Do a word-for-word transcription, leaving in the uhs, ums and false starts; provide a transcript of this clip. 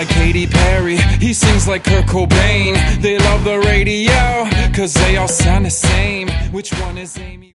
like Katy Perry, he sings like Kurt Cobain. They love the radio, cause they all sound the same. Which one is Amy?